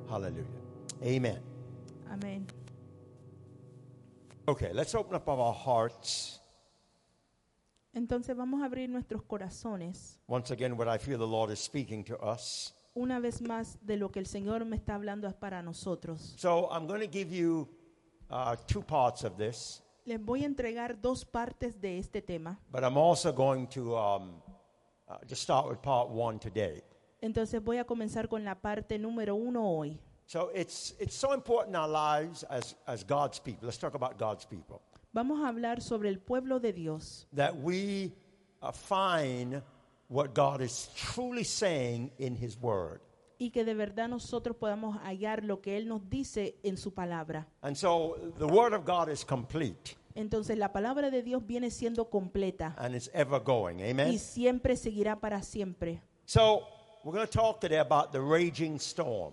Hallelujah. Amen. Amén. Okay, let's open up our hearts. Entonces vamos a abrir nuestros corazones Once again, what I feel the Lord is speaking to us. una vez más de lo que el Señor me está hablando es para nosotros. So I'm going to give you two parts of this, Les voy a entregar dos partes de este tema. but I'm also going to just start with part one today. Entonces voy a comenzar con la parte número 1 hoy. So it's so important in our lives as God's people. Let's talk about God's people. Vamos a hablar sobre el pueblo de Dios. That we find what God is truly saying in His Word. Y que de verdad nosotros podamos hallar lo que Él nos dice en su palabra. And so the Word of God is complete Entonces la palabra de Dios viene siendo completa and it's ever going. Amen? y siempre seguirá para siempre. So we're going to talk today about the raging storm.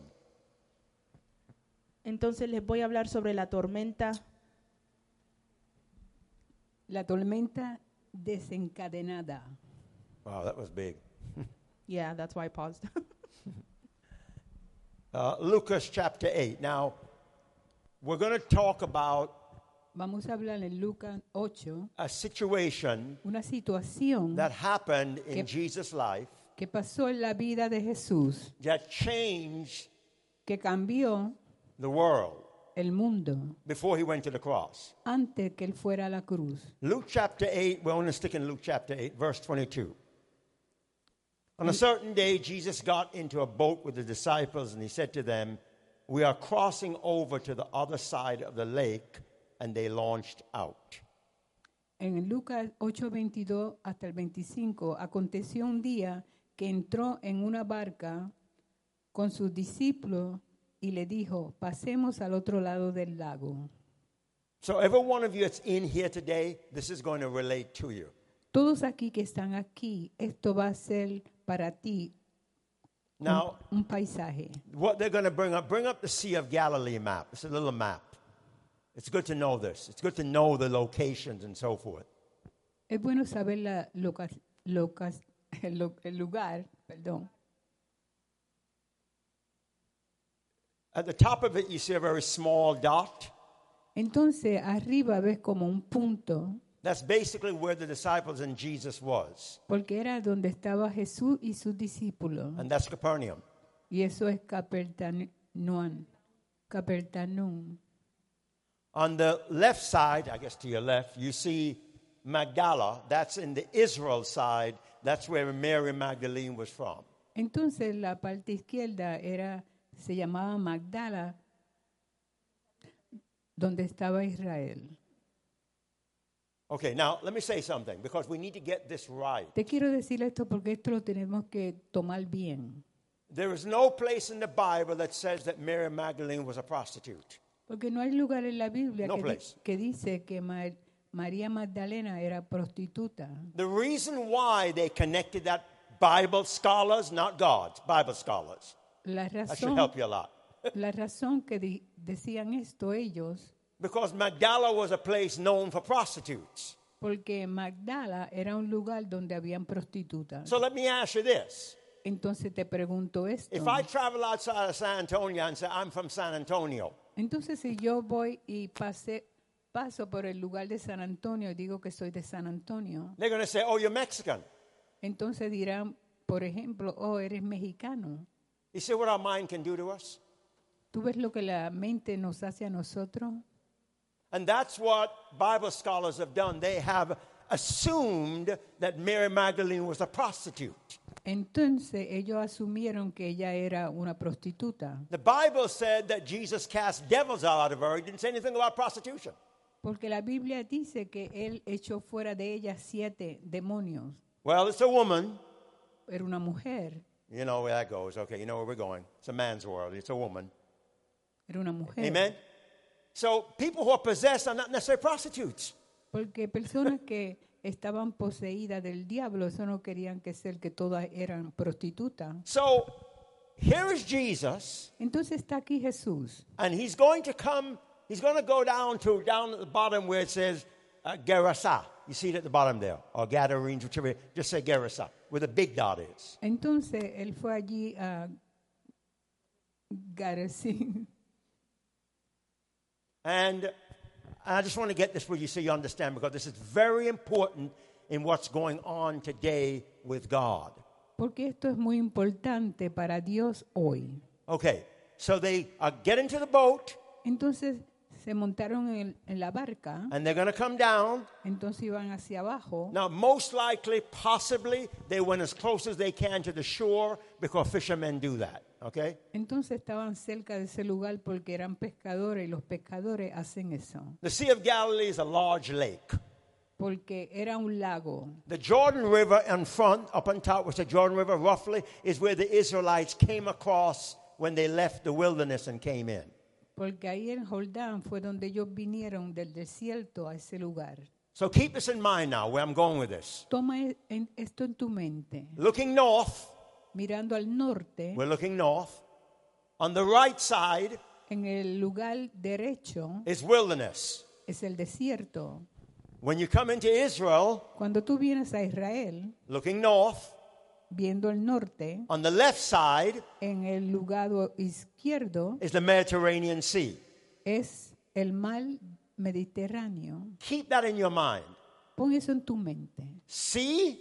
Entonces les voy a hablar sobre la tormenta desencadenada. Wow, that was big. Yeah, that's why I paused. Lucas chapter 8. Now, we're going to talk about Vamos a hablar en Lucas 8, a situation una situación that happened in Que- Jesus' life que pasó en la vida de Jesús, that changed que cambió the world el mundo before He went to the cross. antes que él fuera a la cruz. Luke chapter 8, we're going to stick in Luke chapter 8, verse 22. On a certain day, Jesus got into a boat with the disciples, and He said to them, "We are crossing over to the other side of the lake," and they launched out. En Lucas 8:22 hasta el 25, aconteció un día que entró en una barca con sus discípulos y le dijo, pasemos al otro lado del lago. So every one of you that's in here today, this is going to relate to you. Todos aquí que están aquí, esto va a ser para ti Now, un paisaje. what they're going to bring up the Sea of Galilee map. It's a little map. It's good to know this. It's good to know the locations and so forth. Es bueno saber el lugar, perdón. At the top of it, you see a very small dot. Entonces, arriba ves como un punto, That's basically where the disciples and Jesus was. porque era donde estaba Jesús y sus discípulos. And that's Capernaum. Y eso es Capernaum. On the left side, I guess to your left, you see Magdala. That's in the Israel side. That's where Mary Magdalene was from. Entonces, la parte izquierda se llamaba Magdala, donde estaba Israel. Okay, now let me say something because we need to get this right. Te quiero decir esto porque esto lo tenemos que tomar bien. There is no place in the Bible that says that Mary Magdalene was a prostitute. Porque no hay lugar en la Biblia No que, place. que dice que María Magdalena era prostituta. The reason why they connected that, Bible scholars, not gods, Bible scholars. La That should razón, help you a lot. la razón que decían esto ellos, Because Magdala was a place known for prostitutes. porque Magdala era un lugar donde habían prostitutas. So let me ask you this. Entonces te pregunto esto. If I travel outside of San Antonio and say, I'm from San Antonio, Entonces si yo voy y paso por el lugar de San Antonio y digo que soy de San Antonio, they're going to say, oh, you're Mexican. entonces dirán, por ejemplo, oh, eres mexicano. You see what our mind can do to us? ¿Tú ves lo que la mente nos hace a nosotros? And that's what Bible scholars have done. They have assumed that Mary Magdalene was a prostitute. Entonces ellos asumieron que ella era una prostituta, The Bible said that Jesus cast devils out of her. He didn't say anything about prostitution. porque la Biblia dice que él echó fuera de ella 7 demonios. Well, it's a woman. Era una mujer, You know where that goes. Okay, you know where we're going. It's a man's world. It's a woman. era una mujer. Amen? So people who are possessed are not necessarily prostitutes. Porque personas que estaban poseídas del diablo, eso no querían que todas eran prostitutas. So here is Jesus, Entonces está aquí Jesús. and he's going to go down at the bottom where it says Gerasa. You see it at the bottom there, or Gadarenes, whichever. Just say Gerasa, where the big dot is. Entonces él fue allí a Gerasín. And I just want to get this where you so you understand, because this is very important in what's going on today with God. Porque esto es muy importante para Dios hoy. Okay, so they get into the boat, Entonces se montaron en la barca, and they're going to come down. entonces iban hacia abajo. Now, most likely, possibly, they went as close as they can to the shore because fishermen do that, okay? Entonces estaban cerca de ese lugar porque eran pescadores y los pescadores hacen eso. The Sea of Galilee is a large lake. Porque era un lago. The Jordan River in front, up on top, which the Jordan River roughly is where the Israelites came across when they left the wilderness and came in. Porque ahí en Jordán fue donde ellos vinieron del desierto a ese lugar. So keep this in mind now, where I'm going with this. Toma esto en tu mente. Looking north, Mirando al norte, we're looking north. On the right side en el lugar derecho is wilderness. es el desierto. When you come into Israel, Cuando tú vienes a Israel, looking north, viendo el norte, on the left side en el lugar izquierdo is the Mediterranean Sea. es el mar Mediterráneo. Keep that in your mind. Pon eso en tu mente. Sea,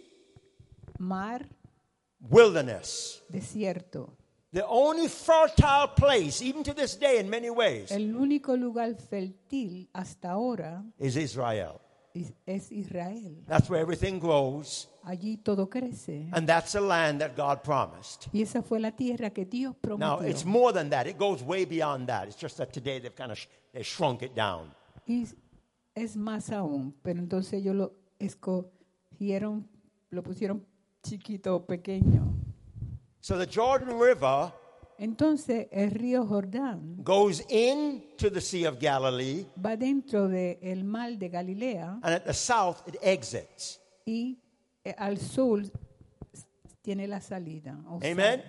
Mar, wilderness. desierto. The only fertile place, even to this day in many ways, El único lugar fértil hasta ahora is Israel. es Israel. That's where everything grows, Allí todo crece. and that's the land that God promised. Y esa fue la tierra que Dios Now, prometió. it's more than that. It goes way beyond that. It's just that today they've kind of they shrunk it down. Y es más aún, pero entonces ellos lo escogieron, lo pusieron chiquito, pequeño. So the Jordan River Entonces el río Jordán goes into the Sea of Galilee, va dentro del mar de Galilea and at the south it exits. y al sur tiene la salida. O sea, Amen?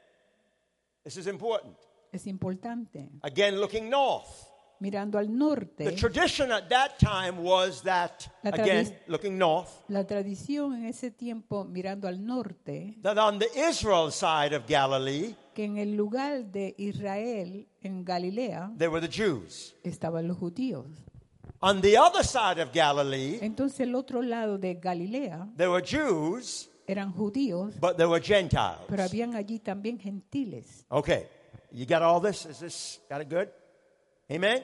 This is important. es importante. Again, looking north. Mirando al The norte, tradition at that time was that, La again, tradi- looking north, la tradición en ese tiempo, mirando al norte, that on the Israel side of Galilee, que en el lugar de Israel, en Galilea, there were the Jews. estaban los judíos. On the other side of Galilee, Entonces el otro lado de Galilea there were Jews, eran judíos, but there were Gentiles. pero habían allí también gentiles. Okay, you got all this? Is this, got it good? Amen?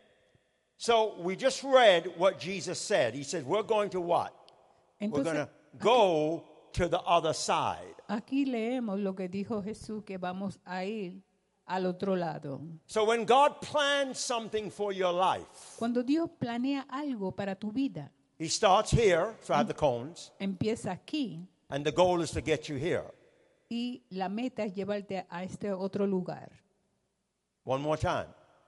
So we just read what Jesus said. He said, we're going to what? We're going Entonces, to go to the other side. aquí leemos lo que dijo Jesús, que vamos a ir al otro lado. So when God plans something for your life, Cuando Dios planea algo para tu vida, He starts here, so I have the cones, empieza aquí and the goal is to get you here. y la meta es llevarte a este otro lugar. One more time.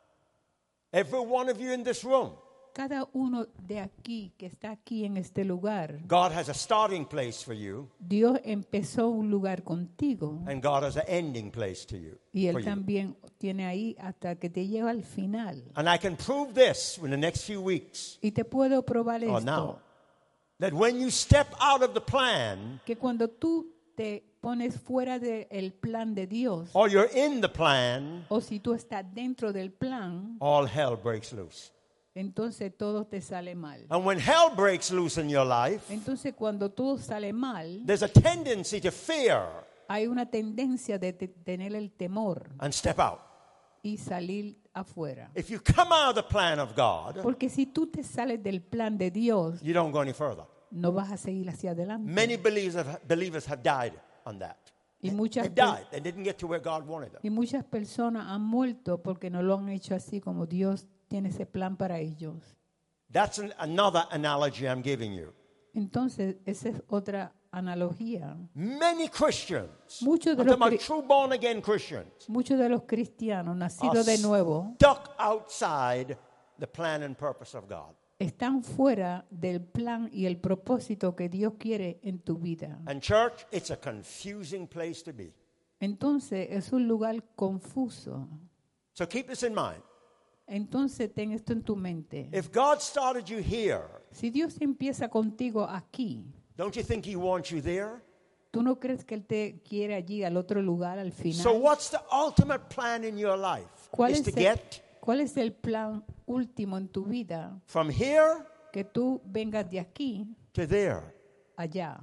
Every one of you in this room, Cada uno de aquí, que está aquí en este lugar, God has a starting place for you, Dios empezó un lugar contigo and God has an ending place to you. y for Él you. también tiene ahí hasta que te lleva al final. And I can prove this in the next few weeks, Y te puedo probar or esto, now, that when you step out of the plan, que cuando tú te pones fuera del plan de Dios, or you're in the plan, o si tú estás dentro del plan, all hell breaks loose. entonces todo te sale mal. And when hell breaks loose in your life, Entonces cuando todo sale mal, there's a tendency to fear hay una tendencia de tener el temor and step out. y salir afuera. If you come out of the plan of God, Porque si tú te sales del plan de Dios, you don't go any further. no vas a seguir hacia adelante. Many believers have died on that. Y muchas, They died. They didn't get to where God wanted them. y muchas personas han muerto porque no lo han hecho así como Dios tiene ese plan para ellos. That's another analogy I'm giving you. Entonces, esa es otra analogía. Many Christians, Muchos de I'm los talking about true born again Christians, Muchos de los cristianos are nacidos de nuevo stuck outside the plan and purpose of God. están fuera del plan y el propósito que Dios quiere en tu vida. And church, it's a confusing place to be. Entonces, es un lugar confuso. So keep this in mind. Entonces, ten esto en tu mente. If God started you here, Si Dios empieza contigo aquí, don't you think He wants you there? ¿Tú no crees que Él te quiere allí al otro lugar al So final? what's the ultimate plan in your life? ¿Cuál Is es to el- get ¿Cuál es el plan último en tu vida? from here Que tú vengas de aquí to there. allá.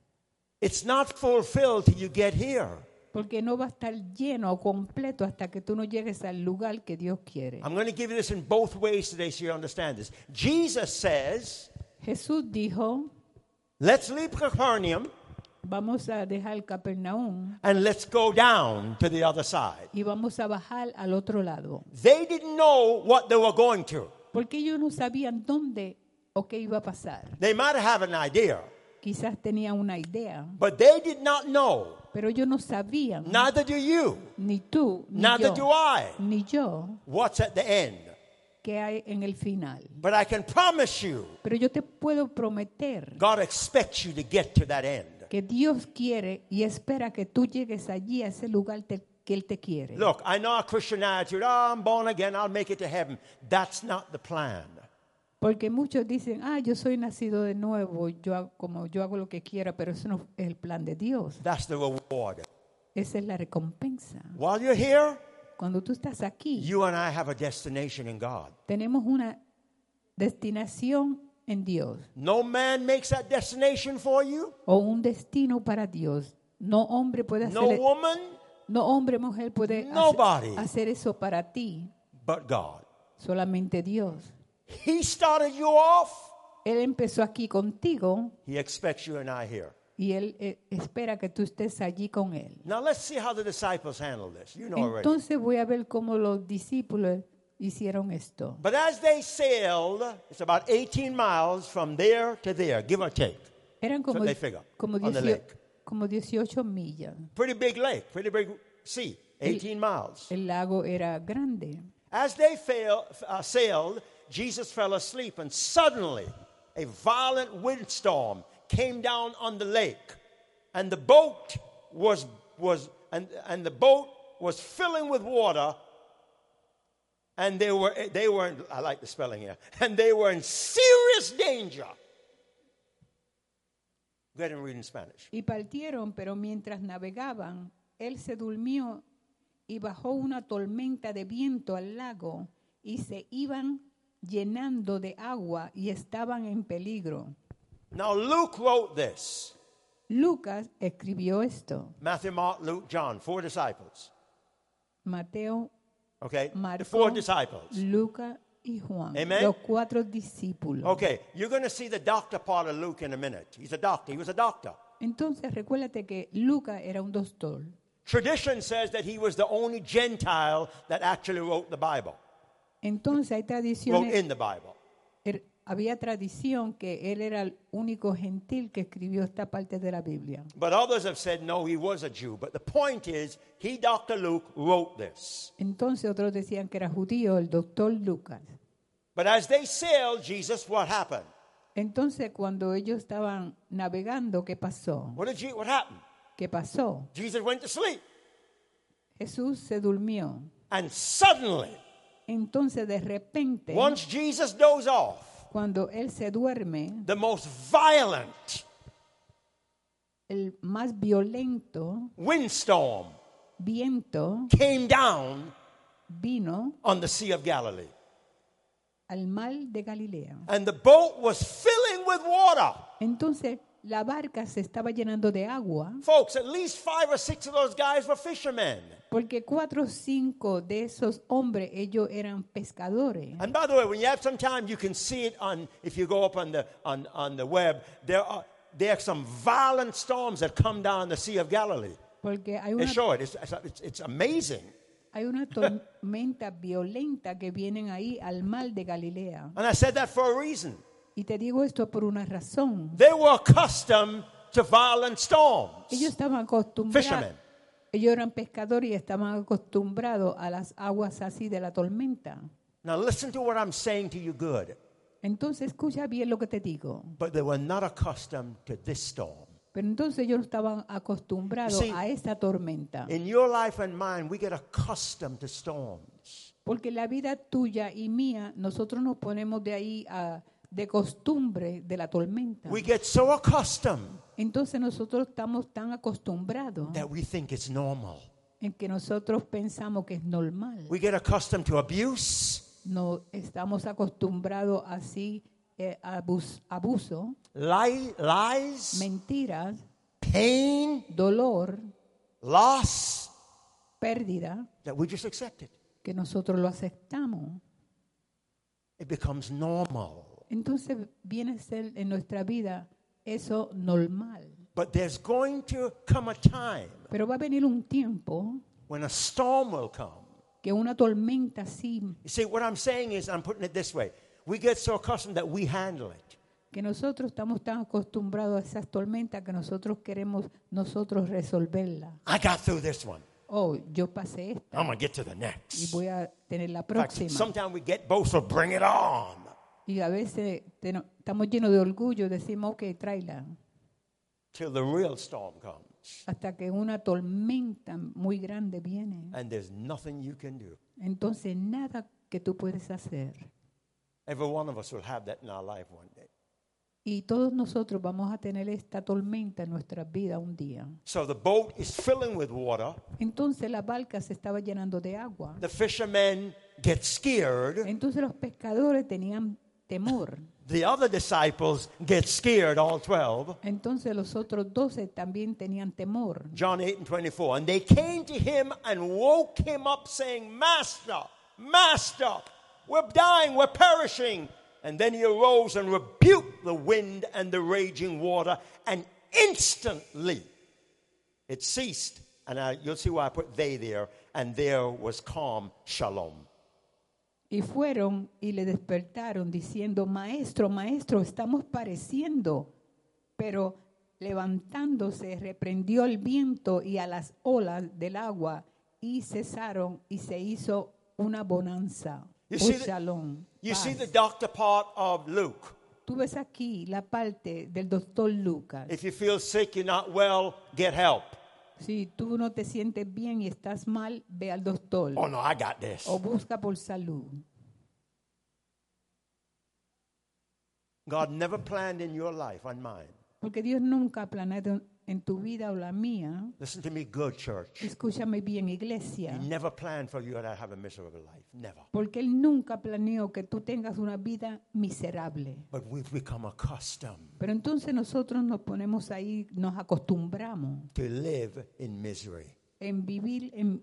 It's not fulfilled till you get here. Porque no va a estar lleno o completo hasta que tú no llegues al lugar que Dios quiere. I'm going to give you this in both ways today so you understand this. Jesus says, Jesús dijo, let's leave Capernaum vamos a dejar Capernaum and let's go down to the other side. y vamos a bajar al otro lado. They didn't know what they were going to. Porque ellos no sabían dónde o qué iba a pasar. They might have an idea, Quizás tenían una idea, but they did not know. pero ellos no sabían, Neither do you. ni tú, ni Neither do yo, I. ni yo, What's at the end? qué hay en el final. But I can promise you, Pero yo te puedo prometer God expects you to get to that end. que Dios quiere y espera que tú llegues allí a ese lugar que Él te quiere. Look, I know our Christian attitude, oh, I'm born again, I'll make it to heaven. That's not the plan. Porque muchos dicen, yo soy nacido de nuevo, como yo hago lo que quiera, pero eso no es el plan de Dios. That's the reward. Esa es la recompensa. While you're here, Cuando tú estás aquí, you and I have a destination in God. tenemos una destinación en Dios No man makes that destination for you. o un destino para Dios. No hombre puede No hacer, woman, no hombre, mujer puede Nobody. hacer eso para ti. but God. Solamente Dios. He started you off. Él empezó aquí contigo He expects you and I here. y Él espera que tú estés allí con Él. Now let's see how the disciples handle this. You know already. Entonces voy a ver cómo los discípulos hicieron esto. But as they sailed, it's about 18 miles from there to there, give or take. Eran como, they figure, como, on the 18, lake. como 18 millas. Pretty big lake, pretty big sea, 18 miles. El lago era grande. As they sailed, Jesus fell asleep, and suddenly a violent windstorm came down on the lake, and the boat was the boat was filling with water, and they were I like the spelling here, and they were in serious danger. Go ahead and read in Spanish. Y partieron, pero mientras navegaban, él se durmió y bajó una tormenta de viento al lago y se iban llenando de agua y estaban en peligro. Now Luke wrote this. Lucas escribió esto. Matthew, Mark, Luke, John, 4 disciples. Mateo, Okay, the Marco, 4 disciples. Lucas y Juan. Amen. Los 4 discípulos. Okay, you're going to see the doctor part of Luke in a minute. He's a doctor. He was a doctor. Entonces recuérdate que Lucas era un doctor. Tradition says that he was the only Gentile that actually wrote the Bible, Entonces hay wrote tradiciones. in the Bible. Había tradición que él era el único gentil que escribió esta parte de la Biblia. But others have said, no, he was a Jew. But the point is, he, Dr. Luke, wrote this. Entonces otros decían que era judío, el doctor Lucas. But as they sailed, Jesus, what happened? Entonces cuando ellos estaban navegando, ¿qué pasó? What happened? ¿Qué pasó? Jesus went to sleep. Jesús se durmió. And suddenly, Entonces de repente, once Jesus dozed off, cuando él se duerme, the most violent el más violento windstorm viento came down vino on the Sea of Galilee. al mar de Galilea. And the boat was filling with water. Entonces la barca se estaba llenando de agua Folks, at least 5 or 6 of those guys were fishermen. porque 4 o 5 de esos hombres, ellos eran pescadores. And by the way, when you have some time, you can see it if you go up on the web. There are some violent storms that come down the Sea of Galilee. Porque hay They una, show it. It's amazing. hay una tormenta violenta que vienen ahí al mar de Galilea. And I said that for a reason. Y te digo esto por una razón. They were accustomed to violent storms. Ellos estaban acostumbrados. Fishermen. Ellos eran pescadores y estaban acostumbrados a las aguas así de la tormenta. Now listen to what I'm saying to you good. Entonces escucha bien lo que te digo. But they were not accustomed to this storm. Pero entonces ellos no estaban acostumbrados You see, a esta tormenta. In your life and mine, we get accustomed to storms. Porque la vida tuya y mía, nosotros nos ponemos de de costumbre de la tormenta. We get so accustomed Entonces nosotros estamos tan acostumbrados that we think it's normal. en que nosotros pensamos que es normal. We get accustomed to abuse, No estamos acostumbrados así abuso, lies, mentiras, pain, dolor, loss, pérdida, that we just accept it. que nosotros lo aceptamos. It becomes normal. Entonces viene a ser en nuestra vida eso normal. But there's going to come a time Pero va a venir un tiempo when a storm will come. que una tormenta así, You see, what I'm saying is, I'm putting it this way. We get so accustomed that we handle it. que nosotros estamos tan acostumbrados a esas tormentas que nosotros queremos nosotros resolverla. I got through this one. Oh, yo pasé esta I'm going to get to the y next. voy a tener la In fact, próxima. sometimes we get boastful, bring it on. Y a veces estamos llenos de orgullo, decimos, ok, tráela. Till the real storm comes. Hasta que una tormenta muy grande viene. And there's nothing you can do. Entonces nada que tú puedes hacer. Every one of us will have that in our life one day. Y todos nosotros vamos a tener esta tormenta en nuestra vida un día. So the boat is filling with water. Entonces la barca se estaba llenando de agua. The fishermen get scared. Entonces los pescadores tenían temor. The other disciples get scared, all 12. Entonces los otros 12 también tenían temor. John 8:24. And they came to him and woke him up, saying, Master, Master, we're dying, we're perishing. And then he arose and rebuked the wind and the raging water, and instantly it ceased. And you'll see why I put they there. And there was calm, shalom. Y fueron y le despertaron diciendo, Maestro, Maestro, estamos pareciendo. Pero levantándose, reprendió el viento y a las olas del agua, y cesaron, y se hizo una bonanza. You Un see the- shalom. You Paz. see the doctor part of Luke. Tú ves aquí la parte del doctor Lucas. If you feel sick, you're not well, get help. Si tú no te sientes bien y estás mal, ve al doctor. Oh, no, I got this. O busca por salud. God never planned in your life and mine. Porque Dios nunca ha planeado en tu vida o la mía. Listen to me good, church. Escúchame bien, iglesia. He never planned for you to have a miserable life. Never. Porque Él nunca planeó que tú tengas una vida miserable. But we've become accustomed Pero entonces nosotros nos ponemos ahí, nos acostumbramos to live in misery. en vivir en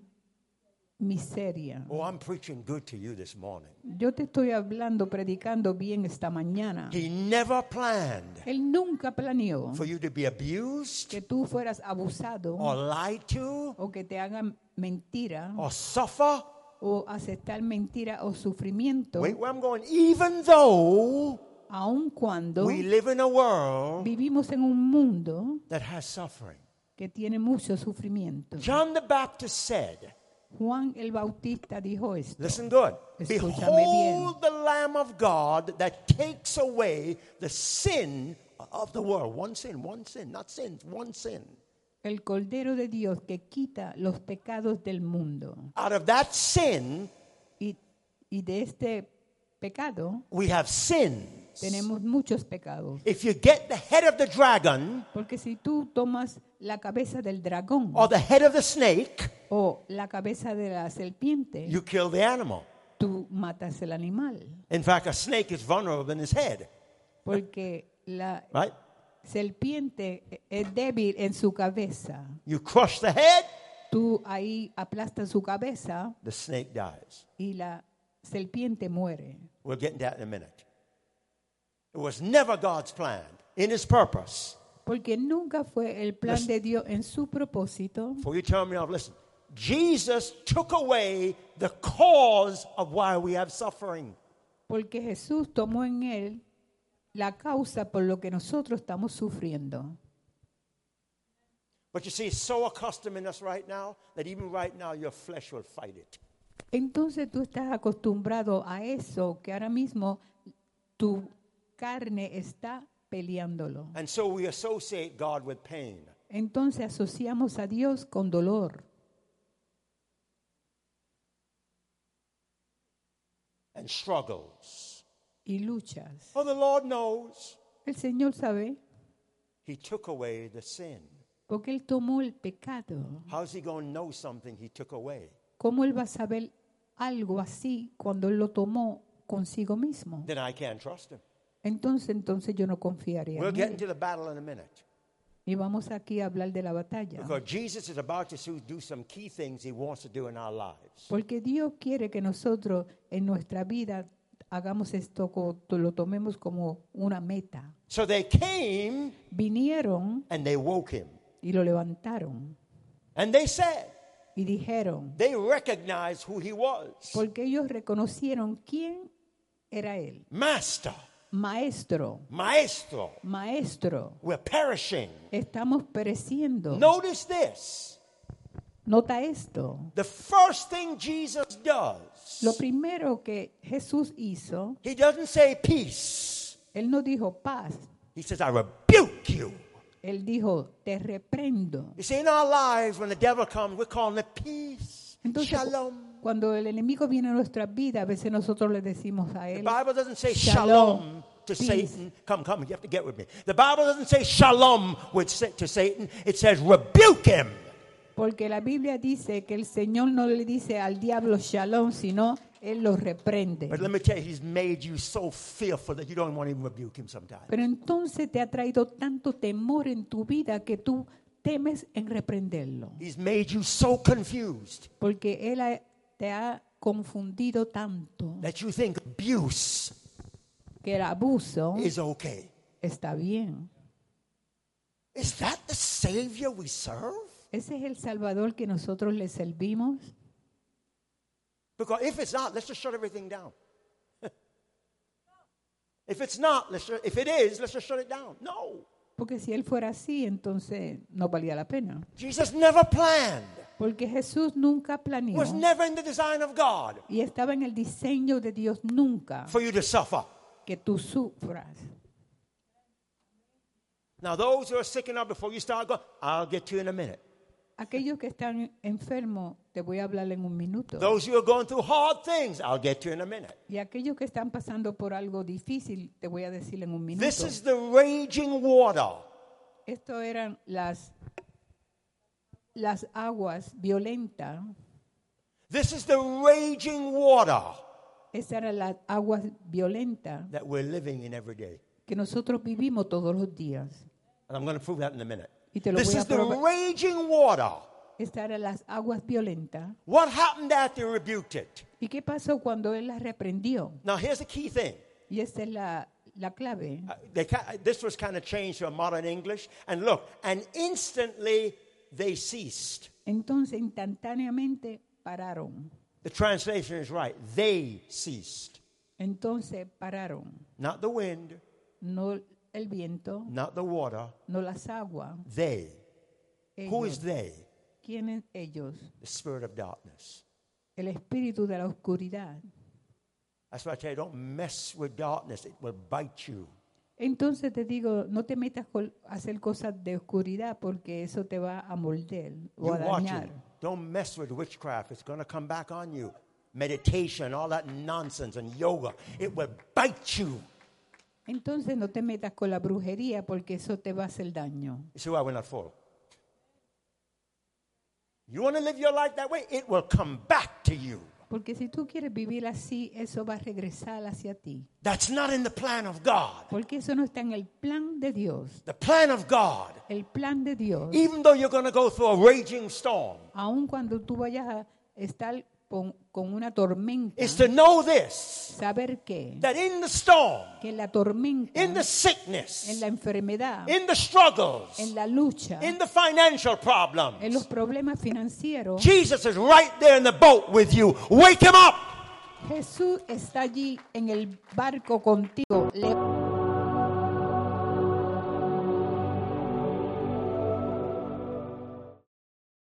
miseria. Oh, I'm preaching good to you this morning. Yo te estoy hablando, predicando bien esta mañana. He never planned Él nunca planeó for you to be abused que tú fueras abusado or lied to o que te hagan mentira or suffer. o aceptar mentira o sufrimiento, Wait, where I'm going. Even though aun cuando we live in a world vivimos en un mundo that has suffering. que tiene mucho sufrimiento. John the Baptist said, Juan el Bautista dijo esto. listen good. Escúchame bien. Behold the Lamb of God that takes away the sin of the world. One sin, not sins, one sin. El Cordero de Dios que quita los pecados del mundo. Out of that sin, Y de este pecado we have sins. tenemos muchos pecados. If you get the head of the dragon Porque si tú tomas la cabeza del dragón or the head of the snake, o la cabeza de la serpiente, you kill the animal. tú matas el animal. In fact, a snake is vulnerable in his head, Porque la right? serpiente es débil en su cabeza. You crush the head, Tú ahí aplastas su cabeza the snake dies. y la serpiente muere. We'll get into that in a minute. It was never God's plan in his purpose. Porque nunca fue el plan Listen. de Dios en su propósito. Before you turn me off, listen. Jesus took away the cause of why we have suffering. Porque Jesús tomó en él la causa por lo que nosotros estamos sufriendo. But you see, it's so accustomed in us right now that even right now your flesh will fight it. Entonces tú estás acostumbrado a eso que ahora mismo tu carne está peleándolo. And so we associate God with pain. Entonces asociamos a Dios con dolor And struggles. y luchas. Oh, the Lord knows. El Señor sabe, He took away the sin. porque Él tomó el pecado. How's he going to know something he took away? ¿Cómo Él va a saber algo así cuando Él lo tomó consigo mismo? Then I can't trust him. Entonces yo no confiaría We'll en get Él. into the battle in a minute. Y vamos aquí a hablar de la batalla. Because Jesus is about to do some key things he wants to do in our lives. Porque Dios quiere que nosotros en nuestra vida hagamos esto, lo tomemos como una meta. So they came Vinieron and they woke him. y lo levantaron And they said, y dijeron, they recognized who he was. porque ellos reconocieron quién era Él. Master, Maestro, maestro, maestro, we're perishing. estamos pereciendo. Notice this. Nota esto. The first thing Jesus does, Lo primero que Jesús hizo, he doesn't say peace. Él no dijo paz, He says, I rebuke you. Él dijo, te reprendo. You see, in our lives, when the devil comes, we're calling it peace, Entonces, shalom. cuando el enemigo viene a nuestra vida, a veces nosotros le decimos a The él, Bible doesn't say Shalom, shalom to peace. Satan. Come, you have to get with me. The Bible doesn't say shalom to Satan. It says rebuke him. porque la Biblia dice que el Señor no le dice al diablo shalom, sino él lo reprende. But let me tell you, he's made you so fearful that you don't want to even rebuke him sometimes. Pero entonces te ha traído tanto temor en tu vida que tú temes en reprenderlo, He's made you so confused porque él te ha confundido tanto that you think abuse que el abuso is okay. está bien. Is that the Savior we serve? Ese es el Salvador que nosotros le servimos. Because if it's not, let's just shut everything down. If it's not, if it is, let's just shut it down. No. Porque si él fuera así, entonces no valía la pena. Jesus never planned. Porque Jesús nunca planeó Was never in the design of God y estaba en el diseño de Dios nunca for you to suffer. que tú sufras. Now, those who are sick enough before you start going, I'll get to you in a minute. Aquellos que están enfermos, te voy a hablar en un minuto. Those who are going through hard things, I'll get to you in a minute. Y aquellos que están pasando por algo difícil, te voy a decir en un minuto. This is the raging water. Esto eran las aguas violentas. This is the raging water Esas eran las aguas violentas that we're living in every day. que nosotros vivimos todos los días. And I'm going to prove that in a minute. Y te lo This voy a is the probar. raging water. Estas eran las aguas violentas. What happened after he rebuked it? ¿Y qué pasó cuando él las reprendió? Now, here's the key thing. Y esta es la clave. This was kind of changed to a modern English. And look, and instantly they ceased. Entonces, instantáneamente pararon. The translation is right. They ceased. Entonces pararon. Not the wind, No el viento, not the water. no las aguas. They. Who is Ellos. they? ¿Quiénes ellos? The spirit of darkness. El espíritu de la oscuridad. That's why I tell you, don't mess with darkness. It will bite you. Entonces te digo, no te metas a hacer cosas de oscuridad porque eso te va a morder o You a watch dañar. it. Don't mess with witchcraft. It's going to come back on you. Meditation, all that nonsense, and yoga. It will bite you. Entonces no te metas con la brujería porque eso te va a hacer daño. You see why we're not full? You want to live your life that way? It will come back to you. Porque si tú quieres vivir así, eso va a regresar hacia ti. That's not in the plan of God. Porque eso no está en el plan de Dios. The plan of God, El plan de Dios, even though you're going to go through a raging storm, aun cuando tú vayas a estar con una tormenta, is to know this, saber que that in the storm, en la tormenta, in the en sickness, la enfermedad, in the struggles, en la lucha, in the financial en problems, los problemas financieros, Jesus is right there in the boat with you. Wake him up. Jesús está allí en el barco contigo.